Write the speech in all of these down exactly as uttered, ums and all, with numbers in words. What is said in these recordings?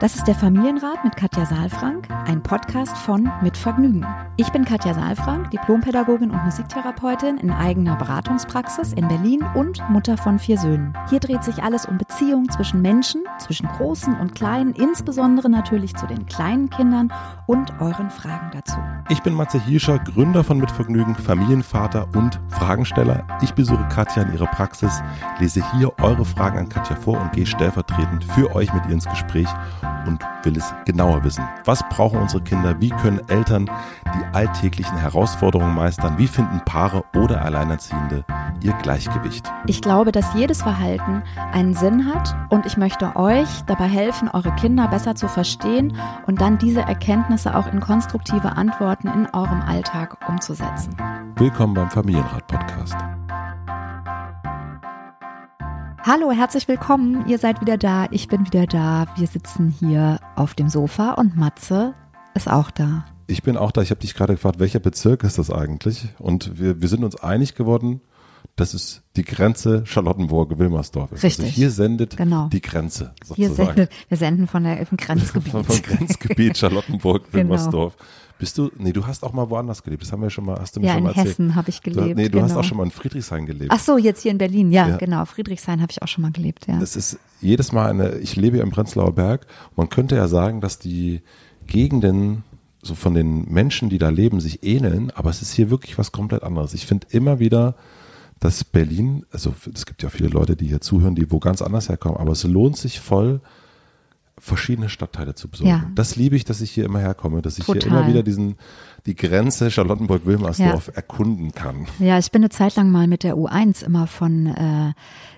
Das ist der Familienrat mit Katja Saalfrank, ein Podcast von Mit Vergnügen. Ich bin Katja Saalfrank, Diplompädagogin und Musiktherapeutin in eigener Beratungspraxis in Berlin und Mutter von vier Söhnen. Hier dreht sich alles um Beziehungen zwischen Menschen, zwischen Großen und Kleinen, insbesondere natürlich zu den kleinen Kindern und euren Fragen dazu. Ich bin Matze Hirscher, Gründer von Mit Vergnügen, Familienvater und Fragensteller. Ich besuche Katja in ihrer Praxis, lese hier eure Fragen an Katja vor und gehe stellvertretend für euch mit ihr ins Gespräch und will es genauer wissen. Was brauchen unsere Kinder? Wie können Eltern die alltäglichen Herausforderungen meistern? Wie finden Paare oder Alleinerziehende ihr Gleichgewicht? Ich glaube, dass jedes Verhalten einen Sinn hat und ich möchte euch dabei helfen, eure Kinder besser zu verstehen und dann diese Erkenntnisse auch in konstruktive Antworten in eurem Alltag umzusetzen. Willkommen beim Familienrat-Podcast. Hallo, herzlich willkommen. Ihr seid wieder da, ich bin wieder da. Wir sitzen hier auf dem Sofa und Matze ist auch da. Ich bin auch da. Ich habe dich gerade gefragt, welcher Bezirk ist das eigentlich? Und wir, wir sind uns einig geworden, das ist die Grenze Charlottenburg-Wilmersdorf. Richtig. Also hier sendet genau. die Grenze sozusagen. Hier sendet, wir senden von der vom Grenzgebiet. Vom, vom Grenzgebiet Charlottenburg-Wilmersdorf. Genau. Bist du, nee, du hast auch mal woanders gelebt, das haben wir schon mal, hast du mir ja, schon mal erzählt. Ja, in Hessen habe ich gelebt. Du, nee, du genau. hast auch schon mal in Friedrichshain gelebt. Ach so, jetzt hier in Berlin, ja, ja. genau, Friedrichshain habe ich auch schon mal gelebt, ja. Das ist jedes Mal eine, ich lebe ja im Prenzlauer Berg, man könnte ja sagen, dass die Gegenden so von den Menschen, die da leben, sich ähneln, aber es ist hier wirklich was komplett anderes. Ich finde immer wieder, dass Berlin, also es gibt ja viele Leute, die hier zuhören, die wo ganz anders herkommen, aber es lohnt sich voll, verschiedene Stadtteile zu besuchen. Ja. Das liebe ich, dass ich hier immer herkomme, dass ich Total. hier immer wieder diesen die Grenze Charlottenburg-Wilmersdorf ja. erkunden kann. Ja, ich bin eine Zeit lang mal mit der U eins immer von äh,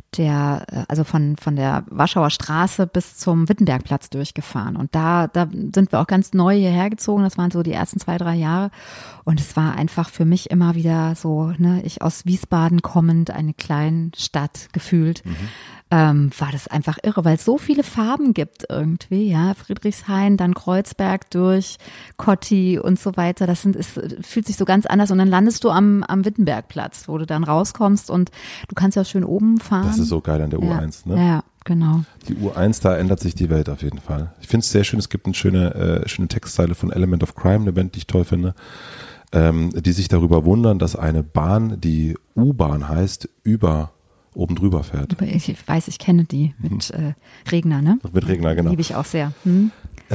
der, also von von der Warschauer Straße bis zum Wittenbergplatz durchgefahren. Und da da sind wir auch ganz neu hierher gezogen. Das waren so die ersten zwei, drei Jahre. Und es war einfach für mich immer wieder so, ne, ich aus Wiesbaden kommend, eine kleine Stadt gefühlt. Mhm. Ähm, war das einfach irre, weil es so viele Farben gibt irgendwie, ja, Friedrichshain, dann Kreuzberg durch, Kotti und so weiter, das sind, es fühlt sich so ganz anders und dann landest du am, am Wittenbergplatz, wo du dann rauskommst und du kannst ja schön oben fahren. Das ist so geil an der U eins, ja. ne? Ja, genau. Die U eins, da ändert sich die Welt auf jeden Fall. Ich finde es sehr schön, es gibt eine schöne, äh, schöne Textzeile von Element of Crime, eine Band, die ich toll finde, ähm, die sich darüber wundern, dass eine Bahn, die U-Bahn heißt, über oben drüber fährt. Ich weiß, ich kenne die mit äh, Regner, ne? Mit Regner, genau. Liebe ich auch sehr. Hm?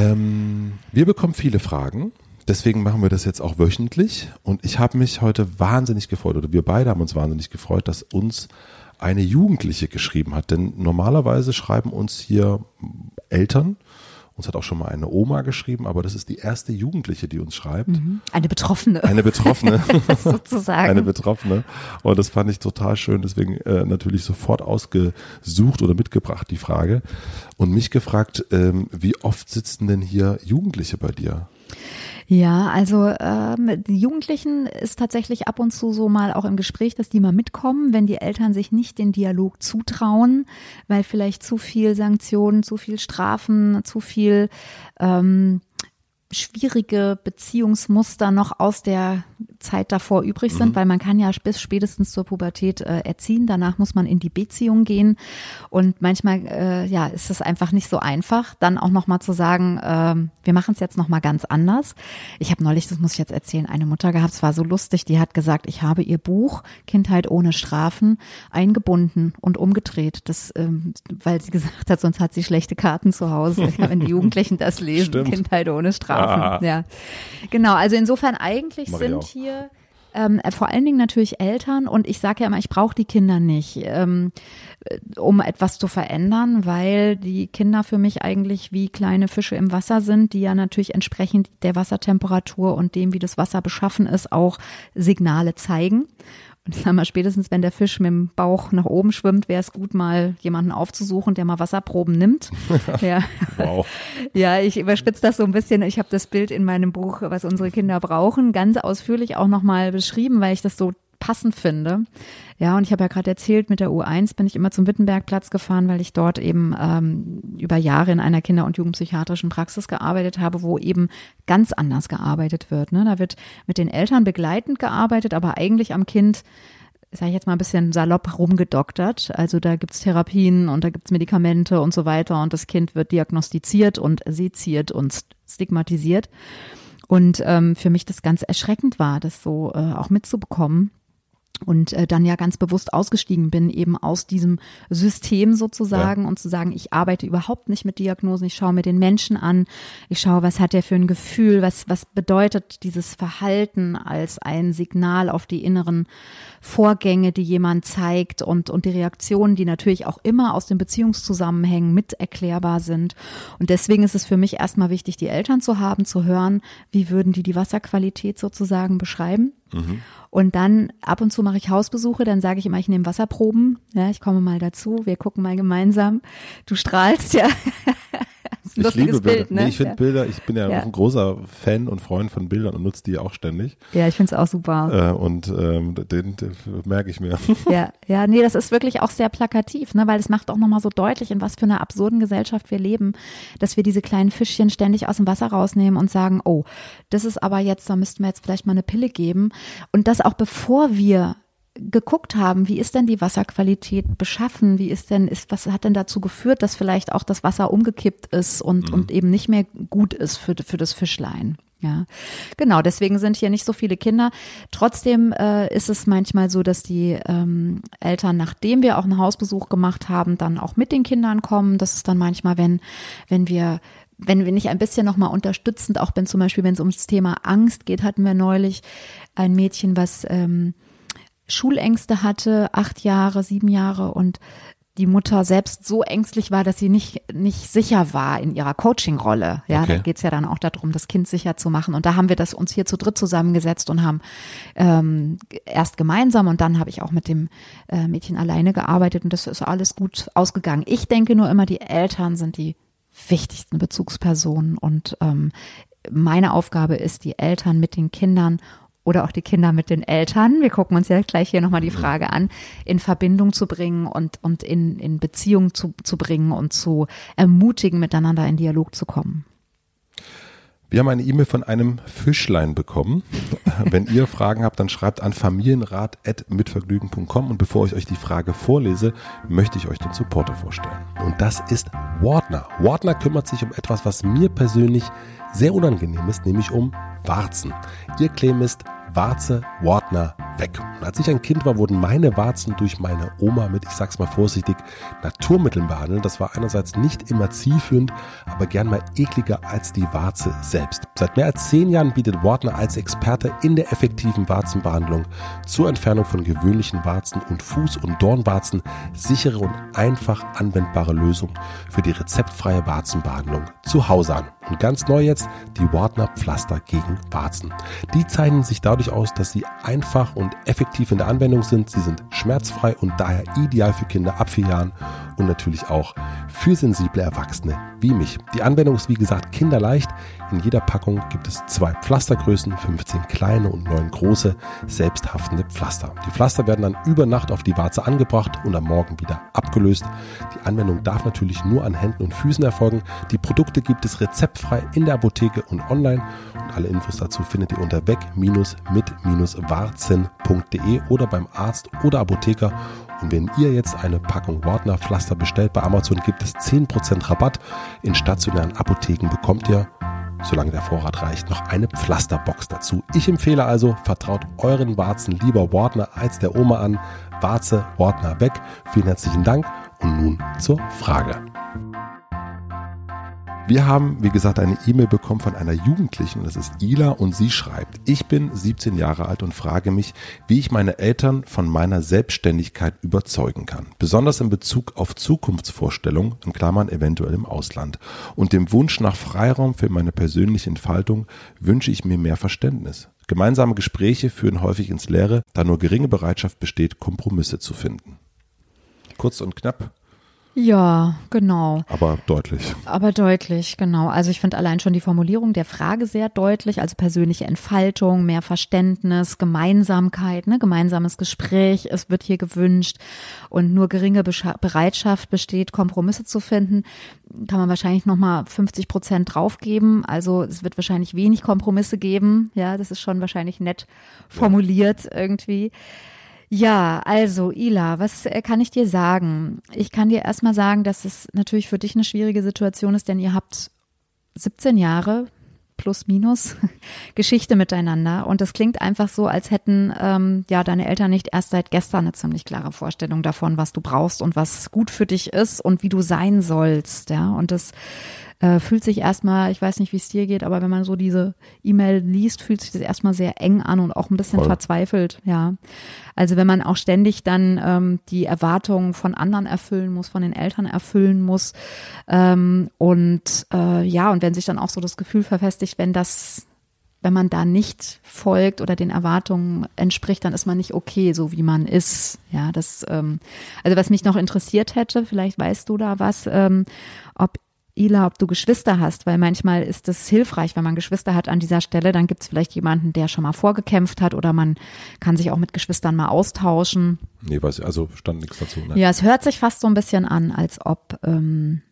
Ähm, wir bekommen viele Fragen, deswegen machen wir das jetzt auch wöchentlich und ich habe mich heute wahnsinnig gefreut, oder wir beide haben uns wahnsinnig gefreut, dass uns eine Jugendliche geschrieben hat, denn normalerweise schreiben uns hier Eltern. Uns hat auch schon mal eine Oma geschrieben, aber das ist die erste Jugendliche, die uns schreibt. Eine Betroffene. Eine Betroffene. Sozusagen. Eine Betroffene. Und das fand ich total schön, deswegen äh, natürlich sofort ausgesucht oder mitgebracht, die Frage. Und mich gefragt, ähm, wie oft sitzen denn hier Jugendliche bei dir? Ja, also ähm, die Jugendlichen ist tatsächlich ab und zu so mal auch im Gespräch, dass die mal mitkommen, wenn die Eltern sich nicht den Dialog zutrauen, weil vielleicht zu viel Sanktionen, zu viel Strafen, zu viel ähm, schwierige Beziehungsmuster noch aus der Zeit davor übrig sind, mhm. weil man kann ja bis spätestens zur Pubertät äh, erziehen, danach muss man in die Beziehung gehen und manchmal äh, ja ist es einfach nicht so einfach, dann auch nochmal zu sagen, äh, wir machen es jetzt nochmal ganz anders. Ich habe neulich, das muss ich jetzt erzählen, eine Mutter gehabt, es war so lustig, die hat gesagt, ich habe ihr Buch Kindheit ohne Strafen eingebunden und umgedreht, das, ähm, weil sie gesagt hat, sonst hat sie schlechte Karten zu Hause, wenn die Jugendlichen das lesen, Stimmt. Kindheit ohne Strafen. Ah. Ja, genau. Also insofern eigentlich Mach sind hier ähm, vor allen Dingen natürlich Eltern und ich sage ja immer, ich brauche die Kinder nicht, ähm, um etwas zu verändern, weil die Kinder für mich eigentlich wie kleine Fische im Wasser sind, die ja natürlich entsprechend der Wassertemperatur und dem, wie das Wasser beschaffen ist, auch Signale zeigen. Und ich sag mal, spätestens wenn der Fisch mit dem Bauch nach oben schwimmt, wäre es gut, mal jemanden aufzusuchen, der mal Wasserproben nimmt. Ja, wow. Ja, ich überspitze das so ein bisschen. Ich habe das Bild in meinem Buch, was unsere Kinder brauchen, ganz ausführlich auch nochmal beschrieben, weil ich das so passend finde. Ja, und ich habe ja gerade erzählt, mit der U eins bin ich immer zum Wittenbergplatz gefahren, weil ich dort eben ähm, über Jahre in einer Kinder- und Jugendpsychiatrischen Praxis gearbeitet habe, wo eben ganz anders gearbeitet wird. Ne? Da wird mit den Eltern begleitend gearbeitet, aber eigentlich am Kind sage ich jetzt mal ein bisschen salopp rumgedoktert. Also da gibt's Therapien und da gibt's Medikamente und so weiter und das Kind wird diagnostiziert und seziert und stigmatisiert. Und ähm, für mich das ganz erschreckend war, das so äh, auch mitzubekommen. Und äh, dann ja ganz bewusst ausgestiegen bin, eben aus diesem System sozusagen, ja. Und zu sagen, ich arbeite überhaupt nicht mit Diagnosen, ich schaue mir den Menschen an, ich schaue, was hat der für ein Gefühl, was was bedeutet dieses Verhalten als ein Signal auf die inneren Vorgänge, die jemand zeigt und und die Reaktionen, die natürlich auch immer aus den Beziehungszusammenhängen mit erklärbar sind. Und deswegen ist es für mich erstmal wichtig, die Eltern zu haben, zu hören, wie würden die die Wasserqualität sozusagen beschreiben. Mhm. Und dann ab und zu mache ich Hausbesuche, dann sage ich immer, ich nehme Wasserproben, ja, ich komme mal dazu, wir gucken mal gemeinsam. Du strahlst, ja. Das ist ein ich liebe Bilder. Bild, ne? Nee, ich finde ja. Bilder, ich bin ja, ja ein großer Fan und Freund von Bildern und nutze die auch ständig. Ja, ich finde es auch super. Äh, und ähm, den, den merke ich mir. Ja, ja, nee, das ist wirklich auch sehr plakativ, ne, weil es macht auch nochmal so deutlich, in was für einer absurden Gesellschaft wir leben, dass wir diese kleinen Fischchen ständig aus dem Wasser rausnehmen und sagen, oh, das ist aber jetzt, da müssten wir jetzt vielleicht mal eine Pille geben. Und das auch bevor wir geguckt haben, wie ist denn die Wasserqualität beschaffen, wie ist denn, ist, was hat denn dazu geführt, dass vielleicht auch das Wasser umgekippt ist und, mhm. und eben nicht mehr gut ist für, für das Fischlein. Ja, genau, deswegen sind hier nicht so viele Kinder. Trotzdem äh, ist es manchmal so, dass die ähm, Eltern, nachdem wir auch einen Hausbesuch gemacht haben, dann auch mit den Kindern kommen. Das ist dann manchmal, wenn, wenn wir wenn wir nicht ein bisschen nochmal unterstützend auch bin, zum Beispiel, wenn es ums Thema Angst geht, hatten wir neulich ein Mädchen, was ähm, Schulängste hatte, acht Jahre, sieben Jahre und die Mutter selbst so ängstlich war, dass sie nicht nicht sicher war in ihrer Coaching-Rolle. Ja, okay. Da geht's ja dann auch darum, das Kind sicher zu machen. Und da haben wir das uns hier zu dritt zusammengesetzt und haben ähm, erst gemeinsam und dann habe ich auch mit dem äh, Mädchen alleine gearbeitet und das ist alles gut ausgegangen. Ich denke nur immer, die Eltern sind die wichtigsten Bezugspersonen und ähm, meine Aufgabe ist, die Eltern mit den Kindern oder auch die Kinder mit den Eltern, wir gucken uns ja gleich hier nochmal die Frage an, in Verbindung zu bringen und, und in, in Beziehung zu, zu bringen und zu ermutigen, miteinander in Dialog zu kommen. Wir haben eine E-Mail von einem Fischlein bekommen. Wenn ihr Fragen habt, dann schreibt an familienrat at mitvergnügen punkt com und bevor ich euch die Frage vorlese, möchte ich euch den Supporter vorstellen. Und das ist Wartner. Wartner kümmert sich um etwas, was mir persönlich sehr unangenehm ist, nämlich um Warzen. Ihr Claim ist Warze, Wartner, weg. Und als ich ein Kind war, wurden meine Warzen durch meine Oma mit, ich sag's mal vorsichtig, Naturmitteln behandelt. Das war einerseits nicht immer zielführend, aber gern mal ekliger als die Warze selbst. Seit mehr als zehn Jahren bietet Wartner als Experte in der effektiven Warzenbehandlung zur Entfernung von gewöhnlichen Warzen und Fuß- und Dornwarzen sichere und einfach anwendbare Lösungen für die rezeptfreie Warzenbehandlung zu Hause an. Und ganz neu jetzt die Wartner Pflaster gegen Warzen. Die zeichnen sich dadurch aus, dass sie einfach und effektiv in der Anwendung sind. Sie sind schmerzfrei und daher ideal für Kinder ab vier Jahren und natürlich auch für sensible Erwachsene wie mich. Die Anwendung ist wie gesagt kinderleicht. In jeder Packung gibt es zwei Pflastergrößen, fünfzehn kleine und neun große, selbsthaftende Pflaster. Die Pflaster werden dann über Nacht auf die Warze angebracht und am Morgen wieder abgelöst. Die Anwendung darf natürlich nur an Händen und Füßen erfolgen. Die Produkte gibt es rezeptfrei in der Apotheke und online. Und alle Infos dazu findet ihr unter weg mit warzen punkt de oder beim Arzt oder Apotheker. Und wenn ihr jetzt eine Packung Wartner Pflaster bestellt bei Amazon, gibt es zehn Prozent Rabatt. In stationären Apotheken bekommt ihr, solange der Vorrat reicht, noch eine Pflasterbox dazu. Ich empfehle also, vertraut euren Warzen lieber Wartner als der Oma an. Warze, Wartner weg. Vielen herzlichen Dank und nun zur Frage. Wir haben, wie gesagt, eine E-Mail bekommen von einer Jugendlichen, das ist Ila, und sie schreibt: Ich bin siebzehn Jahre alt und frage mich, wie ich meine Eltern von meiner Selbstständigkeit überzeugen kann. Besonders in Bezug auf Zukunftsvorstellungen, in Klammern eventuell im Ausland. Und dem Wunsch nach Freiraum für meine persönliche Entfaltung wünsche ich mir mehr Verständnis. Gemeinsame Gespräche führen häufig ins Leere, da nur geringe Bereitschaft besteht, Kompromisse zu finden. Kurz und knapp. Ja, genau. Aber deutlich. Aber deutlich, genau. Also ich finde allein schon die Formulierung der Frage sehr deutlich, also persönliche Entfaltung, mehr Verständnis, Gemeinsamkeit, ne, gemeinsames Gespräch, es wird hier gewünscht und nur geringe Bescha- Bereitschaft besteht, Kompromisse zu finden, kann man wahrscheinlich nochmal fünfzig Prozent draufgeben, also es wird wahrscheinlich wenig Kompromisse geben, ja, das ist schon wahrscheinlich nett formuliert ja. irgendwie. Ja, also Ila, was äh, kann ich dir sagen? Ich kann dir erstmal sagen, dass es natürlich für dich eine schwierige Situation ist, denn ihr habt siebzehn Jahre plus minus Geschichte miteinander und das klingt einfach so, als hätten ähm, ja deine Eltern nicht erst seit gestern eine ziemlich klare Vorstellung davon, was du brauchst und was gut für dich ist und wie du sein sollst, ja, und das Äh, fühlt sich erstmal, ich weiß nicht, wie es dir geht, aber wenn man so diese E-Mail liest, fühlt sich das erstmal sehr eng an und auch ein bisschen Voll. verzweifelt, ja. Also wenn man auch ständig dann ähm, die Erwartungen von anderen erfüllen muss, von den Eltern erfüllen muss ähm, und äh, ja, und wenn sich dann auch so das Gefühl verfestigt, wenn das wenn man da nicht folgt oder den Erwartungen entspricht, dann ist man nicht okay, so wie man ist. Ja, das, ähm, also was mich noch interessiert hätte, vielleicht weißt du da was, ähm, ob Ila, ob du Geschwister hast, weil manchmal ist es hilfreich, wenn man Geschwister hat an dieser Stelle, dann gibt es vielleicht jemanden, der schon mal vorgekämpft hat oder man kann sich auch mit Geschwistern mal austauschen. Nee, weiß ich, also stand nichts dazu. Ne? Ja, es hört sich fast so ein bisschen an, als ob ähm,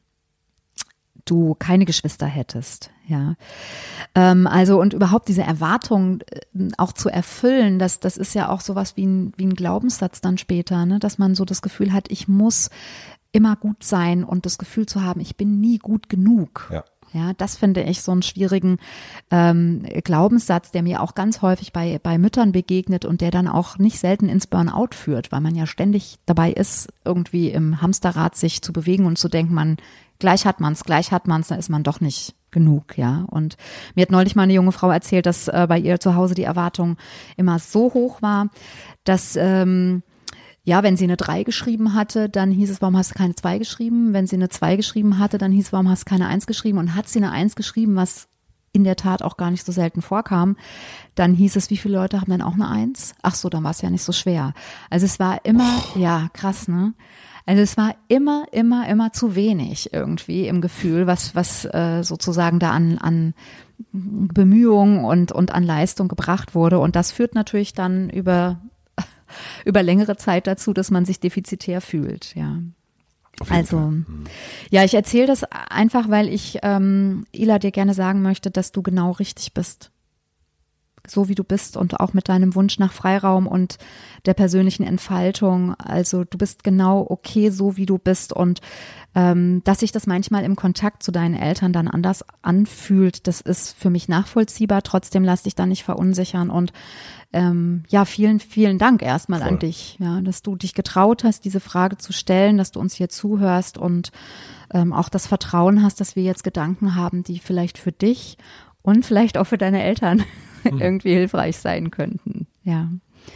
du keine Geschwister hättest, ja. Ähm, also und überhaupt diese Erwartung äh, auch zu erfüllen, das, das ist ja auch sowas wie ein, wie ein Glaubenssatz dann später, ne, dass man so das Gefühl hat, ich muss immer gut sein und das Gefühl zu haben, ich bin nie gut genug. Ja. Ja, das finde ich so einen schwierigen ähm, Glaubenssatz, der mir auch ganz häufig bei, bei Müttern begegnet und der dann auch nicht selten ins Burnout führt, weil man ja ständig dabei ist, irgendwie im Hamsterrad sich zu bewegen und zu denken, man, gleich hat man's, gleich hat man's, da ist man doch nicht genug, ja. Und mir hat neulich mal eine junge Frau erzählt, dass äh, bei ihr zu Hause die Erwartung immer so hoch war, dass ähm, ja, wenn sie eine drei geschrieben hatte, dann hieß es, warum hast du keine zwei geschrieben? Wenn sie eine zwei geschrieben hatte, dann hieß es, warum hast du keine eins geschrieben? Und hat sie eine eins geschrieben, was in der Tat auch gar nicht so selten vorkam, dann hieß es, wie viele Leute haben denn auch eine eins? Ach so, dann war es ja nicht so schwer. Also es war immer, oh. ja, krass, ne? Also es war immer, immer, immer zu wenig irgendwie im Gefühl, was, was äh, sozusagen da an, an Bemühungen und, und an Leistung gebracht wurde. Und das führt natürlich dann über über längere Zeit dazu, dass man sich defizitär fühlt, ja. Also, mhm. ja, ich erzähle das einfach, weil ich ähm, Ila dir gerne sagen möchte, dass du genau richtig bist. So wie du bist und auch mit deinem Wunsch nach Freiraum und der persönlichen Entfaltung. Also du bist genau okay, so wie du bist und ähm, dass sich das manchmal im Kontakt zu deinen Eltern dann anders anfühlt, das ist für mich nachvollziehbar. Trotzdem lass dich da nicht verunsichern und ähm, ja, vielen, vielen Dank erstmal Voll. An dich, ja, dass du dich getraut hast, diese Frage zu stellen, dass du uns hier zuhörst und ähm, auch das Vertrauen hast, dass wir jetzt Gedanken haben, die vielleicht für dich und vielleicht auch für deine Eltern hm. irgendwie hilfreich sein könnten, ja.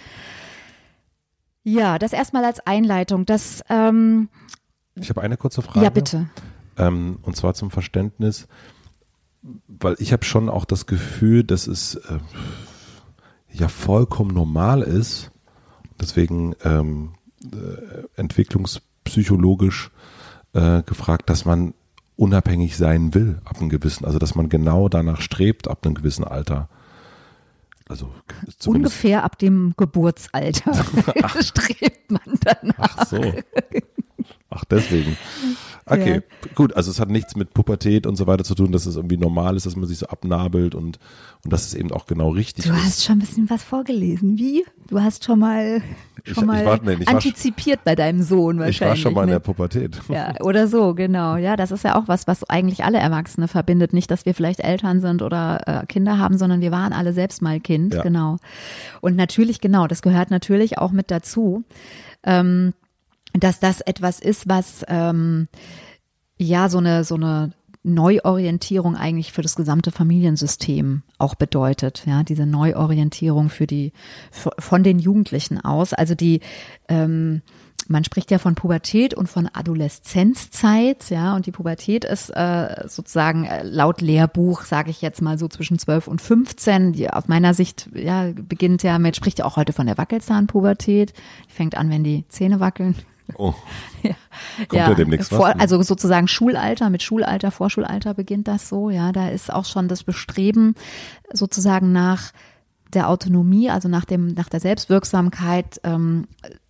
Ja, das erstmal als Einleitung. Das, ähm, ich habe eine kurze Frage. Ja, bitte. Ähm, und zwar zum Verständnis, weil ich habe schon auch das Gefühl, dass es äh, ja vollkommen normal ist, deswegen ähm, äh, entwicklungspsychologisch äh, gefragt, dass man unabhängig sein will ab einem gewissen, also dass man genau danach strebt ab einem gewissen Alter. Also ungefähr ab dem Geburtsalter strebt man danach. Ach so. Ach, deswegen. Okay, ja. Gut, also es hat nichts mit Pubertät und so weiter zu tun, dass es irgendwie normal ist, dass man sich so abnabelt und, und dass es eben auch genau richtig du ist. Du hast schon ein bisschen was vorgelesen. Wie? Du hast schon mal, schon ich, mal ich war, nee, ich antizipiert war, bei deinem Sohn wahrscheinlich. Ich war schon mal ne? in der Pubertät. Ja, oder so, genau. Ja, das ist ja auch was, was eigentlich alle Erwachsene verbindet. Nicht, dass wir vielleicht Eltern sind oder äh, Kinder haben, sondern wir waren alle selbst mal Kind, ja. Genau. Und natürlich, genau, das gehört natürlich auch mit dazu. Ähm, dass das etwas ist, was ähm, ja so eine so eine Neuorientierung eigentlich für das gesamte Familiensystem auch bedeutet, ja, diese Neuorientierung für die von den Jugendlichen aus, also die ähm, man spricht ja von Pubertät und von Adoleszenzzeit, ja, und die Pubertät ist äh, sozusagen äh, laut Lehrbuch, sage ich jetzt mal so zwischen zwölf und fünfzehn, die aus meiner Sicht ja beginnt ja mit, spricht ja auch heute von der Wackelzahnpubertät, die fängt an, wenn die Zähne wackeln. Oh, ja, kommt ja, ja demnächst was. Vor, also sozusagen Schulalter, mit Schulalter, Vorschulalter beginnt das so, ja, da ist auch schon das Bestreben sozusagen nach der Autonomie, also nach dem, nach der Selbstwirksamkeit, ähm,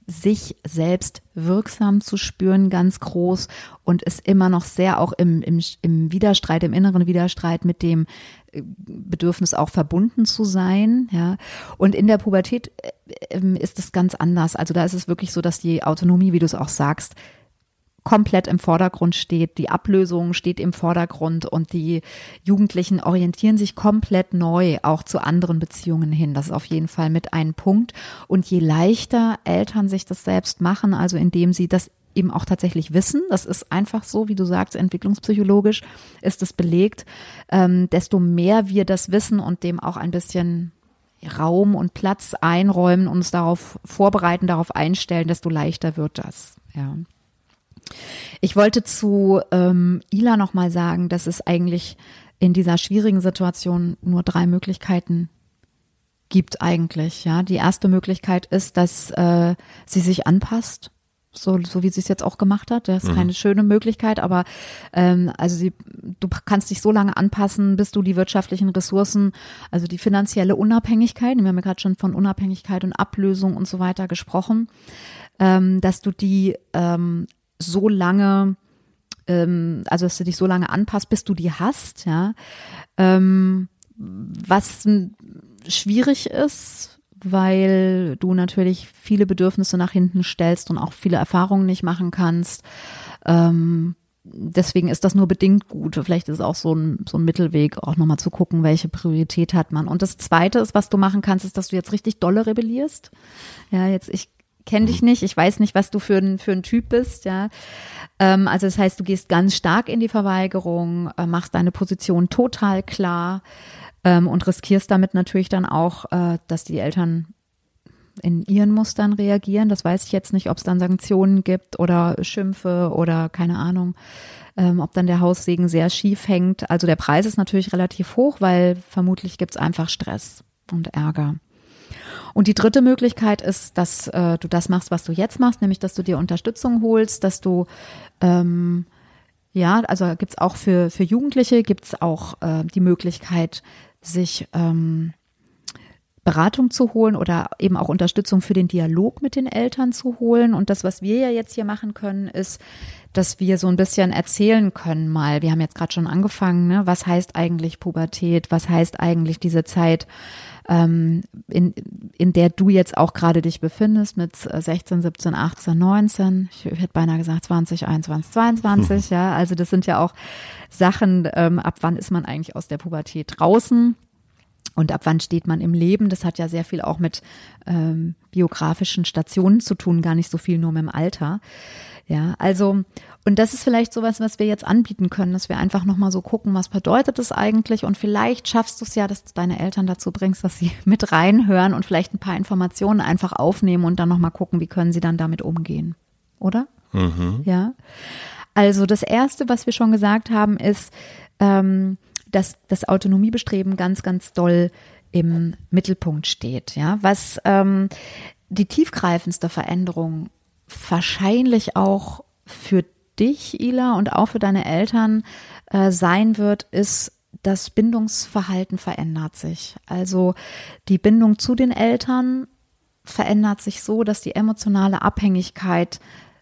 sich selbst wirksam zu spüren, ganz groß und ist immer noch sehr auch im, im, im Widerstreit, im inneren Widerstreit mit dem Bedürfnis auch verbunden zu sein, ja. Und in der Pubertät äh, ist es ganz anders. Also da ist es wirklich so, dass die Autonomie, wie du es auch sagst, komplett im Vordergrund steht. Die Ablösung steht im Vordergrund und die Jugendlichen orientieren sich komplett neu auch zu anderen Beziehungen hin. Das ist auf jeden Fall mit einem Punkt. Und je leichter Eltern sich das selbst machen, also indem sie das eben auch tatsächlich wissen, das ist einfach so, wie du sagst, entwicklungspsychologisch ist es belegt, ähm, desto mehr wir das wissen und dem auch ein bisschen Raum und Platz einräumen, uns darauf vorbereiten, darauf einstellen, desto leichter wird das, ja. Ich wollte zu ähm, Ila nochmal sagen, dass es eigentlich in dieser schwierigen Situation nur drei Möglichkeiten gibt eigentlich. Ja, die erste Möglichkeit ist, dass äh, sie sich anpasst, so so wie sie es jetzt auch gemacht hat. Das ist mhm. keine schöne Möglichkeit, aber ähm, also sie, du kannst dich so lange anpassen, bis du die wirtschaftlichen Ressourcen, also die finanzielle Unabhängigkeit, wir haben ja gerade schon von Unabhängigkeit und Ablösung und so weiter gesprochen, ähm, dass du die ähm, so lange, ähm, also dass du dich so lange anpasst, bis du die hast, ja, ähm, was schwierig ist, weil du natürlich viele Bedürfnisse nach hinten stellst und auch viele Erfahrungen nicht machen kannst. Ähm, deswegen ist das nur bedingt gut. Vielleicht ist es auch so ein, so ein Mittelweg, auch nochmal zu gucken, welche Priorität hat man. Und das Zweite ist, was du machen kannst, ist, dass du jetzt richtig dolle rebellierst. Ja, jetzt ich kenne dich nicht, ich weiß nicht, was du für ein, für ein Typ bist, ja. Ähm, also das heißt, du gehst ganz stark in die Verweigerung, äh, machst deine Position total klar ähm, und riskierst damit natürlich dann auch, äh, dass die Eltern in ihren Mustern reagieren. Das weiß ich jetzt nicht, ob es dann Sanktionen gibt oder Schimpfe oder keine Ahnung, ähm, ob dann der Haussegen sehr schief hängt. Also der Preis ist natürlich relativ hoch, weil vermutlich gibt es einfach Stress und Ärger. Und die dritte Möglichkeit ist, dass äh, du das machst, was du jetzt machst, nämlich, dass du dir Unterstützung holst, dass du, ähm, ja, also gibt's auch für für Jugendliche, gibt's auch äh, die Möglichkeit, sich ähm, Beratung zu holen oder eben auch Unterstützung für den Dialog mit den Eltern zu holen. Und das, was wir ja jetzt hier machen können, ist, dass wir so ein bisschen erzählen können mal, wir haben jetzt gerade schon angefangen, ne, was heißt eigentlich Pubertät, was heißt eigentlich diese Zeit, ähm, in, in der du jetzt auch gerade dich befindest mit sechzehn, siebzehn, achtzehn, neunzehn, ich hätte beinahe gesagt zwanzig, einundzwanzig, zweiundzwanzig, mhm. ja, also das sind ja auch Sachen, ähm, ab wann ist man eigentlich aus der Pubertät draußen? Und ab wann steht man im Leben? Das hat ja sehr viel auch mit ähm, biografischen Stationen zu tun, gar nicht so viel nur mit dem Alter. Ja, also, und das ist vielleicht sowas, was wir jetzt anbieten können, dass wir einfach nochmal so gucken, was bedeutet das eigentlich? Und vielleicht schaffst du es ja, dass du deine Eltern dazu bringst, dass sie mit reinhören und vielleicht ein paar Informationen einfach aufnehmen und dann nochmal gucken, wie können sie dann damit umgehen. Oder? Mhm. Ja. Also das Erste, was wir schon gesagt haben, ist, ähm, dass das Autonomiebestreben ganz, ganz doll im Mittelpunkt steht. Ja, was ähm, die tiefgreifendste Veränderung wahrscheinlich auch für dich, Ila, und auch für deine Eltern äh, sein wird, ist, das Bindungsverhalten verändert sich. Also die Bindung zu den Eltern verändert sich so, dass die emotionale Abhängigkeit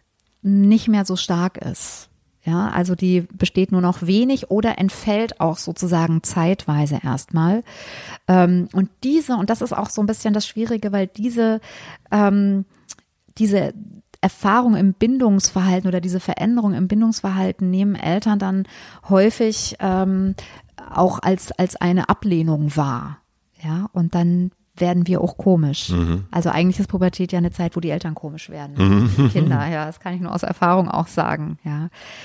nicht mehr so stark ist. Ja, also die besteht nur noch wenig oder entfällt auch sozusagen zeitweise erstmal. Ähm, und diese, und das ist auch so ein bisschen das Schwierige, weil diese, ähm, diese Erfahrung im Bindungsverhalten oder diese Veränderung im Bindungsverhalten nehmen Eltern dann häufig ähm, auch als, als eine Ablehnung wahr. Ja, und dann werden wir auch komisch. Mhm. Also eigentlich ist Pubertät ja eine Zeit, wo die Eltern komisch werden. Mhm. Kinder, ja, das kann ich nur aus Erfahrung auch sagen, ja.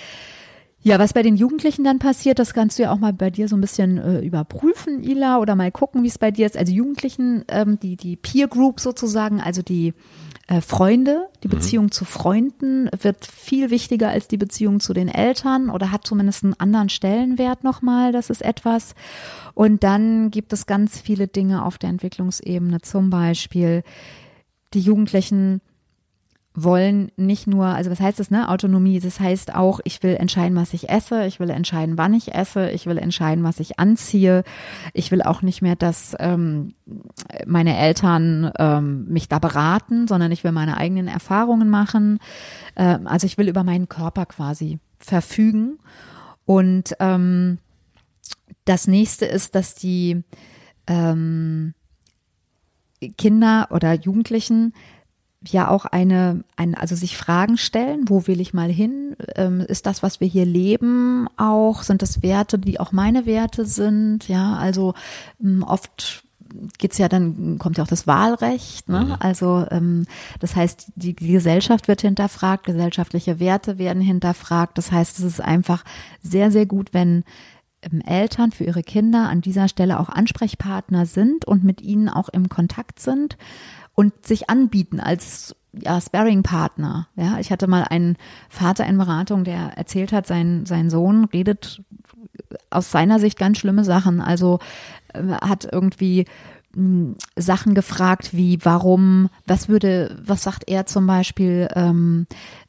Ja, was bei den Jugendlichen dann passiert, das kannst du ja auch mal bei dir so ein bisschen äh, überprüfen, Ila, oder mal gucken, wie es bei dir ist. Also Jugendlichen, ähm, die, die Peer Group sozusagen, also die äh, Freunde, die Beziehung mhm. zu Freunden wird viel wichtiger als die Beziehung zu den Eltern oder hat zumindest einen anderen Stellenwert nochmal, das ist etwas. Und dann gibt es ganz viele Dinge auf der Entwicklungsebene, zum Beispiel die Jugendlichen wollen nicht nur, also was heißt das, ne, Autonomie, das heißt auch, ich will entscheiden, was ich esse, ich will entscheiden, wann ich esse, ich will entscheiden, was ich anziehe, ich will auch nicht mehr, dass ähm, meine Eltern ähm, mich da beraten, sondern ich will meine eigenen Erfahrungen machen, ähm, also ich will über meinen Körper quasi verfügen und ähm, das nächste ist, dass die ähm, Kinder oder Jugendlichen ja auch eine, eine, also sich Fragen stellen, wo will ich mal hin? Ähm, ist das, was wir hier leben, auch, sind das Werte, die auch meine Werte sind? Ja, also ähm, oft geht's ja dann, kommt ja auch das Wahlrecht, ne? Mhm. Also ähm, das heißt, die, die Gesellschaft wird hinterfragt, gesellschaftliche Werte werden hinterfragt. Das heißt, es ist einfach sehr, sehr gut, wenn ähm, Eltern für ihre Kinder an dieser Stelle auch Ansprechpartner sind und mit ihnen auch im Kontakt sind und sich anbieten als ja, Sparring-Partner. Ja, ich hatte mal einen Vater in Beratung, der erzählt hat, sein, sein Sohn redet aus seiner Sicht ganz schlimme Sachen. Also äh, hat irgendwie mh, Sachen gefragt wie, warum, was würde, was sagt er zum Beispiel ähm,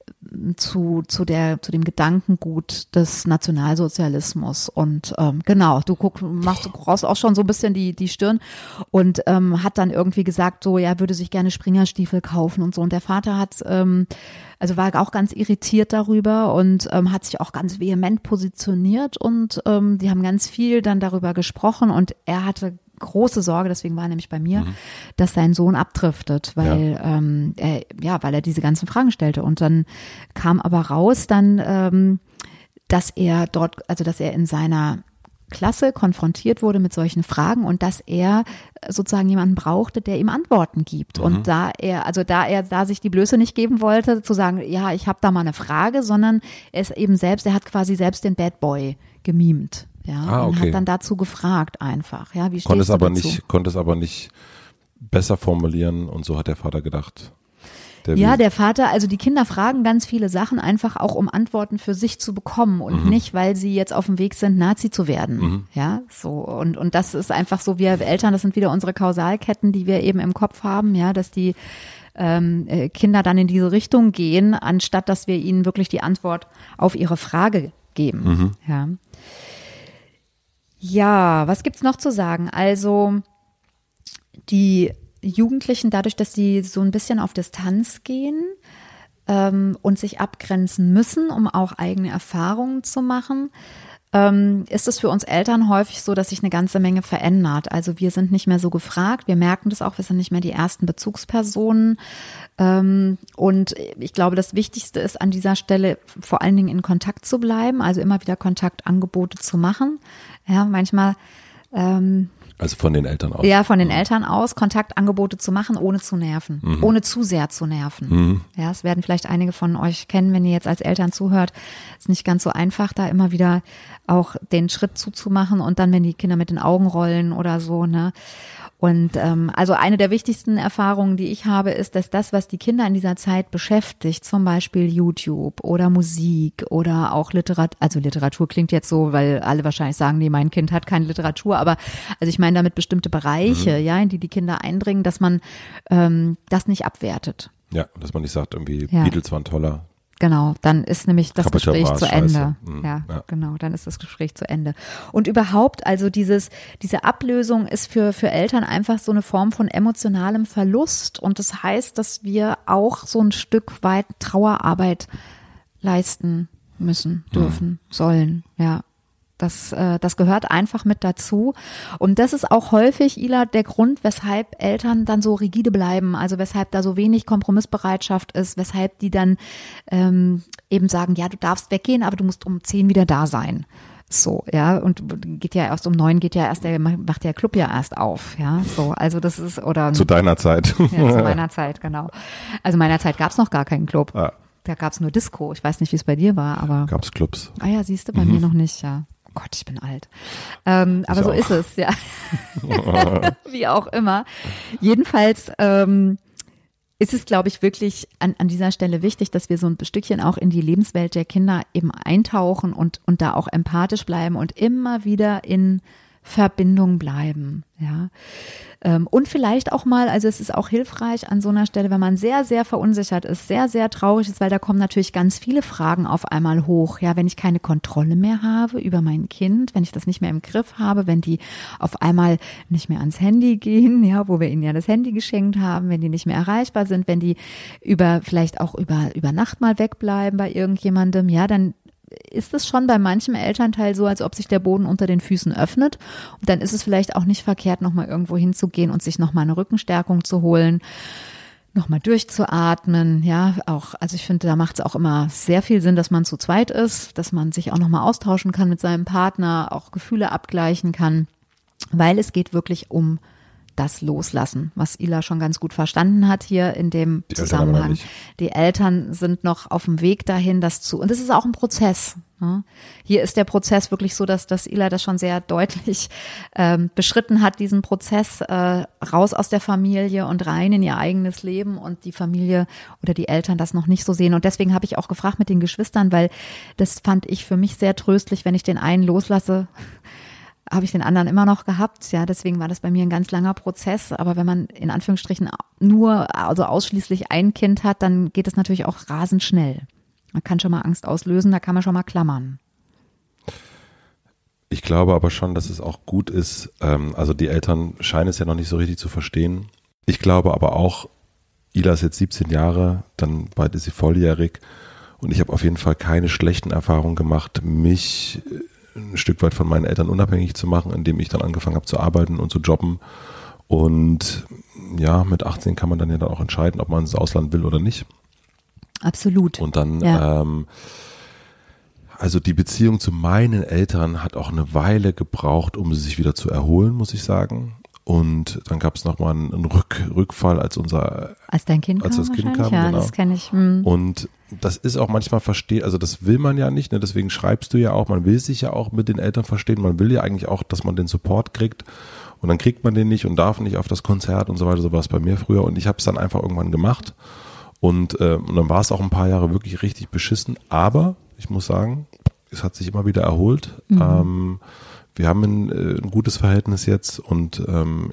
zu zu der zu dem Gedankengut des Nationalsozialismus und ähm, genau, du guckst, machst du raus auch schon so ein bisschen die die Stirn und ähm, hat dann irgendwie gesagt, so ja, würde sich gerne Springerstiefel kaufen und so und der Vater hat ähm, also war auch ganz irritiert darüber und ähm, hat sich auch ganz vehement positioniert und ähm, die haben ganz viel dann darüber gesprochen und er hatte große Sorge, deswegen war er nämlich bei mir, mhm. dass sein Sohn abdriftet, weil ja. Ähm, er, ja, weil er diese ganzen Fragen stellte. Und dann kam aber raus dann, ähm, dass er dort, also dass er in seiner Klasse konfrontiert wurde mit solchen Fragen und dass er sozusagen jemanden brauchte, der ihm Antworten gibt. Mhm. Und da er, also da er da sich die Blöße nicht geben wollte, zu sagen, ja, ich habe da mal eine Frage, sondern er ist eben selbst, er hat quasi selbst den Bad Boy gemimt. Ja, ah, okay. Und hat dann dazu gefragt einfach, ja, wie stehst konnte es du aber dazu? nicht, konnte es aber nicht besser formulieren und so hat der Vater gedacht. Der ja, der Vater, also die Kinder fragen ganz viele Sachen einfach auch, um Antworten für sich zu bekommen und mhm. nicht, weil sie jetzt auf dem Weg sind, Nazi zu werden. Mhm. Ja, so und und das ist einfach so, wir Eltern, das sind wieder unsere Kausalketten, die wir eben im Kopf haben, ja, dass die ähm, Kinder dann in diese Richtung gehen, anstatt dass wir ihnen wirklich die Antwort auf ihre Frage geben. Mhm. Ja. Ja, was gibt's noch zu sagen? Also die Jugendlichen, dadurch, dass sie so ein bisschen auf Distanz gehen ähm, und sich abgrenzen müssen, um auch eigene Erfahrungen zu machen, ähm, ist es für uns Eltern häufig so, dass sich eine ganze Menge verändert. Also wir sind nicht mehr so gefragt, wir merken das auch, wir sind nicht mehr die ersten Bezugspersonen. Ähm, und ich glaube, das Wichtigste ist an dieser Stelle vor allen Dingen in Kontakt zu bleiben, also immer wieder Kontaktangebote zu machen. Ja, manchmal ähm, also von den Eltern aus. Ja, von den Eltern aus, Kontaktangebote zu machen, ohne zu nerven, mhm. ohne zu sehr zu nerven. Mhm. Ja, es werden vielleicht einige von euch kennen, wenn ihr jetzt als Eltern zuhört. Ist nicht ganz so einfach, da immer wieder auch den Schritt zuzumachen und dann, wenn die Kinder mit den Augen rollen oder so, ne. Und ähm, also eine der wichtigsten Erfahrungen, die ich habe, ist, dass das, was die Kinder in dieser Zeit beschäftigt, zum Beispiel YouTube oder Musik oder auch Literatur, also Literatur klingt jetzt so, weil alle wahrscheinlich sagen, nee, mein Kind hat keine Literatur, aber also ich meine damit bestimmte Bereiche, mhm. ja, in die die Kinder eindringen, dass man ähm, das nicht abwertet. Ja, dass man nicht sagt, irgendwie ja. Beatles waren toller. Genau, dann ist nämlich das Kaputter Gespräch war's, zu Ende. Mhm. Ja, ja, genau, dann ist das Gespräch zu Ende. Und überhaupt, also dieses, diese Ablösung ist für, für Eltern einfach so eine Form von emotionalem Verlust. Und das heißt, dass wir auch so ein Stück weit Trauerarbeit leisten müssen, dürfen, mhm. sollen, ja. Das, äh, das gehört einfach mit dazu. Und das ist auch häufig, Ila, der Grund, weshalb Eltern dann so rigide bleiben, also weshalb da so wenig Kompromissbereitschaft ist, weshalb die dann ähm, eben sagen, ja, du darfst weggehen, aber du musst um zehn wieder da sein. So, ja, und geht ja erst um neun, geht ja erst der, macht der Club ja erst auf, ja, so, also das ist, oder. Zu deiner Zeit. Ja, zu meiner Zeit, genau. Also meiner Zeit gab's noch gar keinen Club. Ah. Da gab's nur Disco. Ich weiß nicht, wie es bei dir war, aber. Gab's Clubs. Ah ja, siehst du, bei mhm. mir noch nicht, ja. Gott, ich bin alt. Ähm, aber so auch. ist es, ja. Wie auch immer. Jedenfalls ähm, ist es, glaube ich, wirklich an, an dieser Stelle wichtig, dass wir so ein Stückchen auch in die Lebenswelt der Kinder eben eintauchen und, und da auch empathisch bleiben und immer wieder in Verbindung bleiben, ja. Und vielleicht auch mal, also es ist auch hilfreich an so einer Stelle, wenn man sehr, sehr verunsichert ist, sehr, sehr traurig ist, weil da kommen natürlich ganz viele Fragen auf einmal hoch. Ja, wenn ich keine Kontrolle mehr habe über mein Kind, wenn ich das nicht mehr im Griff habe, wenn die auf einmal nicht mehr ans Handy gehen, ja, wo wir ihnen ja das Handy geschenkt haben, wenn die nicht mehr erreichbar sind, wenn die über, vielleicht auch über, über Nacht mal wegbleiben bei irgendjemandem, ja, dann ist es schon bei manchem Elternteil so, als ob sich der Boden unter den Füßen öffnet. Und dann ist es vielleicht auch nicht verkehrt, nochmal irgendwo hinzugehen und sich nochmal eine Rückenstärkung zu holen, nochmal durchzuatmen. Ja, auch, also ich finde, da macht es auch immer sehr viel Sinn, dass man zu zweit ist, dass man sich auch nochmal austauschen kann mit seinem Partner, auch Gefühle abgleichen kann, weil es geht wirklich um das Loslassen, was Ila schon ganz gut verstanden hat hier in dem Die Zusammenhang. Eltern Die Eltern sind noch auf dem Weg dahin, das zu, und das ist auch ein Prozess. Ne? Hier ist der Prozess wirklich so, dass, dass Ila das schon sehr deutlich ähm, beschritten hat, diesen Prozess äh, raus aus der Familie und rein in ihr eigenes Leben, und die Familie oder die Eltern das noch nicht so sehen. Und deswegen habe ich auch gefragt mit den Geschwistern, weil das fand ich für mich sehr tröstlich, wenn ich den einen loslasse, habe ich den anderen immer noch gehabt. Ja, deswegen war das bei mir ein ganz langer Prozess. Aber wenn man in Anführungsstrichen nur, also ausschließlich ein Kind hat, dann geht es natürlich auch rasend schnell. Man kann schon mal Angst auslösen, da kann man schon mal klammern. Ich glaube aber schon, dass es auch gut ist, ähm, also die Eltern scheinen es ja noch nicht so richtig zu verstehen. Ich glaube aber auch, Ila ist jetzt siebzehn Jahre, dann bald ist sie volljährig, und ich habe auf jeden Fall keine schlechten Erfahrungen gemacht, mich ein Stück weit von meinen Eltern unabhängig zu machen, indem ich dann angefangen habe zu arbeiten und zu jobben. Und ja, mit achtzehn kann man dann ja dann auch entscheiden, ob man ins Ausland will oder nicht. Absolut. Und dann, ja. ähm, also die Beziehung zu meinen Eltern hat auch eine Weile gebraucht, um sich wieder zu erholen, muss ich sagen. Und dann gab es nochmal einen, einen Rück, Rückfall, als unser als dein Kind als kam, das Kind kam, ja, genau. Das kenne ich. Hm. Und das ist auch manchmal versteht, also das will man ja nicht, ne? Deswegen schreibst du ja auch, man will sich ja auch mit den Eltern verstehen, man will ja eigentlich auch, dass man den Support kriegt, und dann kriegt man den nicht und darf nicht auf das Konzert und so weiter, so war es bei mir früher, und ich habe es dann einfach irgendwann gemacht, und, äh, und dann war es auch ein paar Jahre wirklich richtig beschissen, aber ich muss sagen, es hat sich immer wieder erholt. Mhm. Ähm, wir haben ein, ein gutes Verhältnis jetzt, und ähm,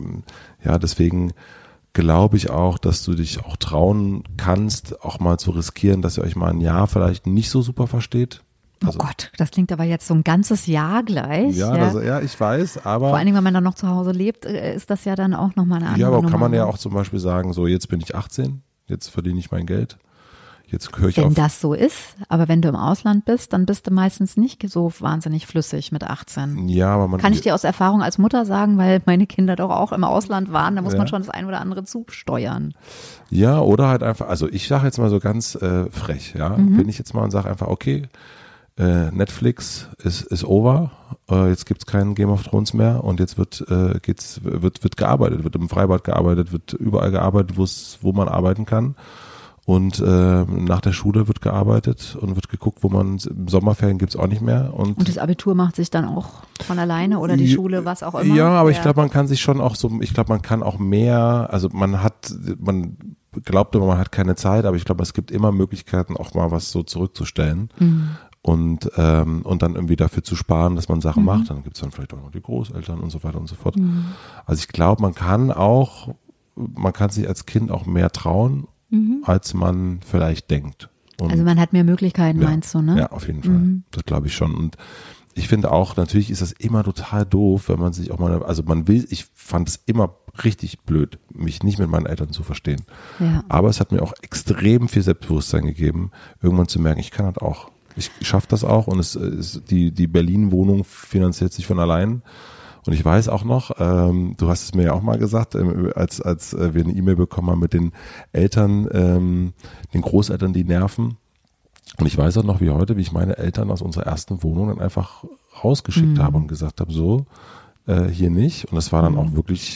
ja, deswegen glaube ich auch, dass du dich auch trauen kannst, auch mal zu riskieren, dass ihr euch mal ein Jahr vielleicht nicht so super versteht. Also, oh Gott, das klingt aber jetzt so ein ganzes Jahr gleich. Ja, ja. Das, ja ich weiß, aber... Vor allen Dingen, wenn man dann noch zu Hause lebt, ist das ja dann auch nochmal eine andere Ja, aber Nummer. kann man ja auch zum Beispiel sagen, so jetzt bin ich achtzehn, jetzt verdiene ich mein Geld. Jetzt höre ich wenn auf. das so ist, aber wenn du im Ausland bist, dann bist du meistens nicht so wahnsinnig flüssig mit achtzehn. Ja, aber man... Kann ich dir aus Erfahrung als Mutter sagen, weil meine Kinder doch auch im Ausland waren, da muss ja. man schon das ein oder andere zusteuern. Ja, oder halt einfach, also ich sage jetzt mal so ganz äh, frech, ja, mhm. bin ich jetzt mal und sage einfach, okay, äh, Netflix ist, ist over, äh, jetzt gibt's keinen Game of Thrones mehr, und jetzt wird äh, geht's wird wird gearbeitet, wird im Freibad gearbeitet, wird überall gearbeitet, wo es wo man arbeiten kann. Und äh, nach der Schule wird gearbeitet und wird geguckt, wo man, im Sommerferien gibt's auch nicht mehr. Und, und das Abitur macht sich dann auch von alleine, oder die Schule, was auch immer? Ja, aber ja. ich glaube, man kann sich schon auch so, ich glaube, man kann auch mehr, also man hat, man glaubt immer, man hat keine Zeit, aber ich glaube, es gibt immer Möglichkeiten, auch mal was so zurückzustellen. Mhm. Und ähm, und dann irgendwie dafür zu sparen, dass man Sachen mhm. macht. Dann gibt's dann vielleicht auch noch die Großeltern und so weiter und so fort. Mhm. Also ich glaube, man kann auch, man kann sich als Kind auch mehr trauen, Mhm. als man vielleicht denkt. Und also man hat mehr Möglichkeiten, ja, meinst du, ne? Ja, auf jeden Fall. Mhm. Das glaube ich schon. Und ich finde auch, natürlich ist das immer total doof, wenn man sich auch mal, also man will, ich fand es immer richtig blöd, mich nicht mit meinen Eltern zu verstehen. Ja. Aber es hat mir auch extrem viel Selbstbewusstsein gegeben, irgendwann zu merken, ich kann das auch. Ich schaffe das auch, und es ist, die, die Berlin-Wohnung finanziert sich von allein. Und ich weiß auch noch, ähm, du hast es mir ja auch mal gesagt, ähm, als als äh, wir eine E-Mail bekommen haben mit den Eltern, ähm, den Großeltern, die nerven. Und ich weiß auch noch wie heute, wie ich meine Eltern aus unserer ersten Wohnung dann einfach rausgeschickt mhm. habe und gesagt habe, so, äh, hier nicht. Und das war dann mhm. auch wirklich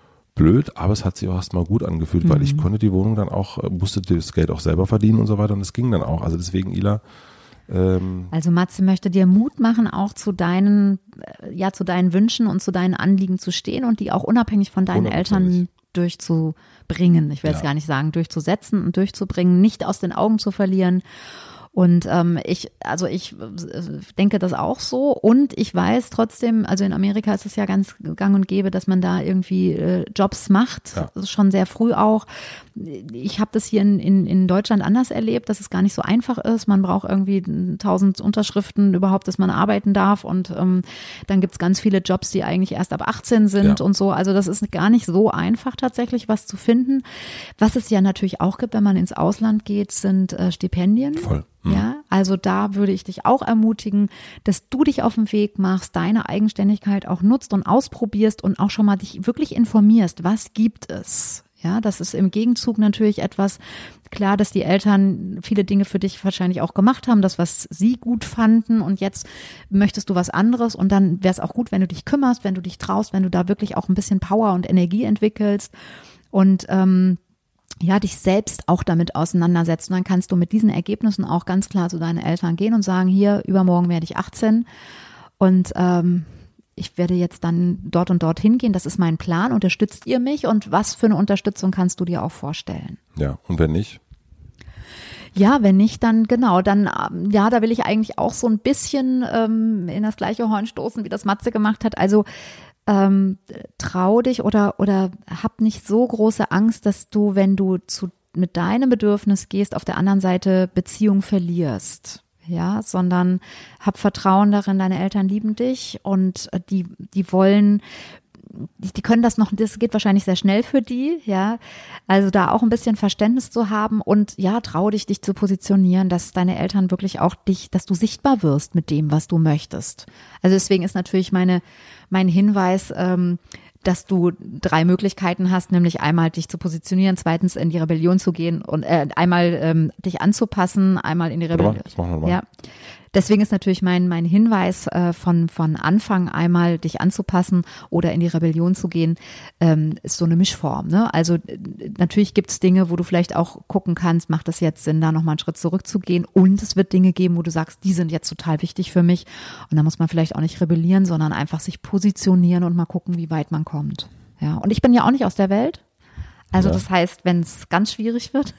blöd, aber es hat sich auch erstmal gut angefühlt, mhm. weil ich konnte die Wohnung dann auch, musste das Geld auch selber verdienen und so weiter, und es ging dann auch. Also deswegen, Ila, also Matze möchte dir Mut machen, auch zu deinen, ja, zu deinen Wünschen und zu deinen Anliegen zu stehen und die auch unabhängig von deinen Eltern durchzubringen. Ich will jetzt ja. gar nicht sagen, durchzusetzen und durchzubringen, nicht aus den Augen zu verlieren Und ähm, ich, also ich denke das auch so und ich weiß trotzdem, also in Amerika ist es ja ganz gang und gäbe, dass man da irgendwie äh, Jobs macht, Ja. das ist schon sehr früh auch. Ich habe das hier in, in, in Deutschland anders erlebt, dass es gar nicht so einfach ist. Man braucht irgendwie tausend Unterschriften überhaupt, dass man arbeiten darf und ähm, dann gibt's ganz viele Jobs, die eigentlich erst ab achtzehn sind Ja. und so. Also das ist gar nicht so einfach tatsächlich, was zu finden. Was es ja natürlich auch gibt, wenn man ins Ausland geht, sind äh, Stipendien. Voll. Mhm. Ja, also da würde ich dich auch ermutigen, dass du dich auf den Weg machst, deine Eigenständigkeit auch nutzt und ausprobierst und auch schon mal dich wirklich informierst, was gibt es? Ja, das ist im Gegenzug natürlich etwas, klar, dass die Eltern viele Dinge für dich wahrscheinlich auch gemacht haben, das, was sie gut fanden und jetzt möchtest du was anderes und dann wäre es auch gut, wenn du dich kümmerst, wenn du dich traust, wenn du da wirklich auch ein bisschen Power und Energie entwickelst und ähm, ja, dich selbst auch damit auseinandersetzt. Und dann kannst du mit diesen Ergebnissen auch ganz klar zu deinen Eltern gehen und sagen, hier, übermorgen werde ich achtzehn und ähm, ich werde jetzt dann dort und dort hingehen, das ist mein Plan, unterstützt ihr mich und was für eine Unterstützung kannst du dir auch vorstellen? Ja, und wenn nicht? Ja, wenn nicht, dann genau, dann, ja, da will ich eigentlich auch so ein bisschen ähm, in das gleiche Horn stoßen, wie das Matze gemacht hat, also ähm, trau dich oder, oder hab nicht so große Angst, dass du, wenn du zu, mit deinem Bedürfnis gehst, auf der anderen Seite Beziehung verlierst. Ja, sondern hab Vertrauen darin, deine Eltern lieben dich und die, die wollen, die, die können das noch, das geht wahrscheinlich sehr schnell für die, ja. Also da auch ein bisschen Verständnis zu haben und ja, trau dich, dich zu positionieren, dass deine Eltern wirklich auch dich, dass du sichtbar wirst mit dem, was du möchtest. Also deswegen ist natürlich meine, mein Hinweis, ähm, dass du drei Möglichkeiten hast, nämlich einmal dich zu positionieren, zweitens in die Rebellion zu gehen und äh, einmal ähm, dich anzupassen, einmal in die Rebellion. Das machen wir mal. Ja. Deswegen ist natürlich mein mein Hinweis äh, von von Anfang einmal dich anzupassen oder in die Rebellion zu gehen, ähm, ist so eine Mischform. Ne? Also äh, natürlich gibt es Dinge, wo du vielleicht auch gucken kannst, macht es jetzt Sinn, da nochmal einen Schritt zurückzugehen und es wird Dinge geben, wo du sagst, die sind jetzt total wichtig für mich und da muss man vielleicht auch nicht rebellieren, sondern einfach sich positionieren und mal gucken, wie weit man kommt. Ja. Und ich bin ja auch nicht aus der Welt. Also Ja. das heißt, wenn es ganz schwierig wird,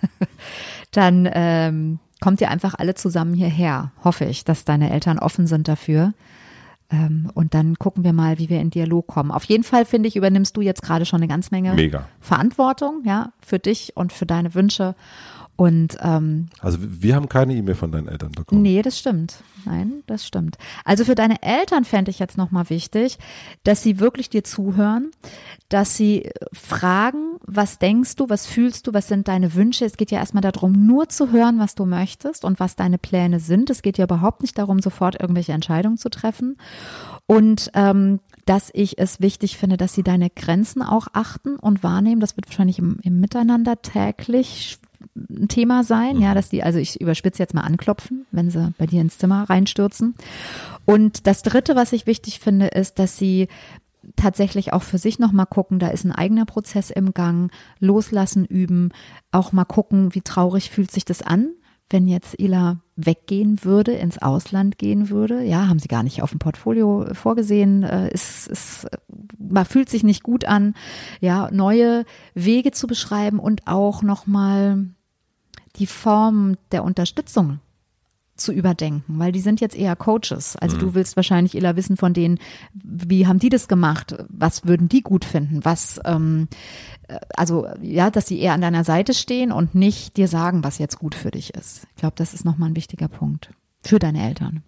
dann ähm, kommt ihr einfach alle zusammen hierher, hoffe ich, dass deine Eltern offen sind dafür. Ähm, und dann gucken wir mal, wie wir in Dialog kommen. Auf jeden Fall, finde ich, übernimmst du jetzt gerade schon eine ganz Menge Mega. Verantwortung, ja, für dich und für deine Wünsche. Und ähm, Also wir haben keine E-Mail von deinen Eltern bekommen. nee, das stimmt. Nein, das stimmt. Also für deine Eltern fände ich jetzt nochmal wichtig, dass sie wirklich dir zuhören, dass sie fragen, was denkst du, was fühlst du, was sind deine Wünsche. Es geht ja erstmal darum, nur zu hören, was du möchtest und was deine Pläne sind. Es geht ja überhaupt nicht darum, sofort irgendwelche Entscheidungen zu treffen. Und ähm, dass ich es wichtig finde, dass sie deine Grenzen auch achten und wahrnehmen. Das wird wahrscheinlich im, im Miteinander täglich ein Thema sein, ja, dass die, also ich überspitze jetzt mal anklopfen, wenn sie bei dir ins Zimmer reinstürzen. Und das Dritte, was ich wichtig finde, ist, dass sie tatsächlich auch für sich nochmal gucken, da ist ein eigener Prozess im Gang, loslassen üben, auch mal gucken, wie traurig fühlt sich das an, wenn jetzt Ila weggehen würde, ins Ausland gehen würde. Ja, haben sie gar nicht auf dem Portfolio vorgesehen, ist, ist, man fühlt sich nicht gut an, ja, neue Wege zu beschreiben und auch nochmal die Form der Unterstützung zu überdenken, weil die sind jetzt eher Coaches. Also mhm. du willst wahrscheinlich Ila wissen von denen, wie haben die das gemacht? Was würden die gut finden? Was, ähm, also ja, dass sie eher an deiner Seite stehen und nicht dir sagen, was jetzt gut für dich ist. Ich glaube, das ist nochmal ein wichtiger Punkt für deine Eltern.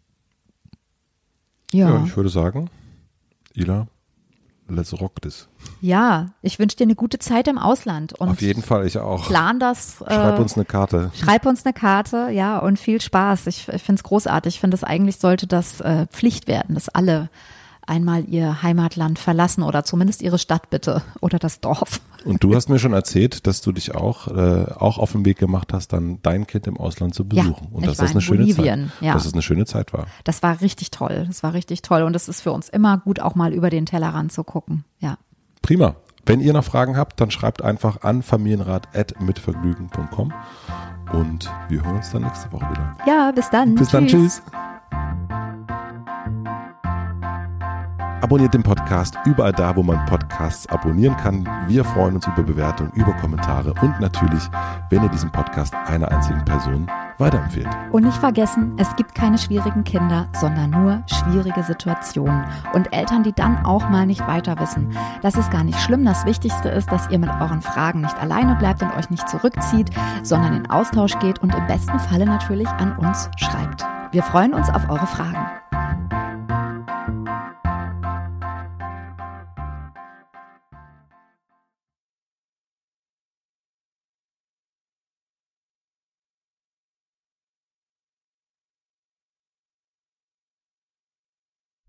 Ja, Ja, ich würde sagen, Ila, let's rock this. Ja, ich wünsche dir eine gute Zeit im Ausland. Und auf jeden Fall, ich auch. Plan das. Schreib äh, uns eine Karte. Schreib uns eine Karte, ja, und viel Spaß. Ich, ich finde es großartig. Ich finde, es eigentlich sollte das äh, Pflicht werden, dass alle einmal ihr Heimatland verlassen oder zumindest ihre Stadt bitte oder das Dorf. Und du hast mir schon erzählt, dass du dich auch, äh, auch auf den Weg gemacht hast, dann dein Kind im Ausland zu besuchen. Ja, und ich dass war das in eine schöne Bolivien, Zeit, ja. dass es eine schöne Zeit war. Das war richtig toll. Das war richtig toll. Und es ist für uns immer gut, auch mal über den Tellerrand zu gucken. Ja. Prima. Wenn ihr noch Fragen habt, dann schreibt einfach an familienrat at mitvergnügen punkt com und wir hören uns dann nächste Woche wieder. Ja, bis dann. Bis dann, tschüss. Abonniert den Podcast überall da, wo man Podcasts abonnieren kann. Wir freuen uns über Bewertungen, über Kommentare und natürlich, wenn ihr diesen Podcast einer einzigen Person weiterempfehlt. Und nicht vergessen, es gibt keine schwierigen Kinder, sondern nur schwierige Situationen. Und Eltern, die dann auch mal nicht weiter wissen. Das ist gar nicht schlimm. Das Wichtigste ist, dass ihr mit euren Fragen nicht alleine bleibt und euch nicht zurückzieht, sondern in Austausch geht und im besten Falle natürlich an uns schreibt. Wir freuen uns auf eure Fragen.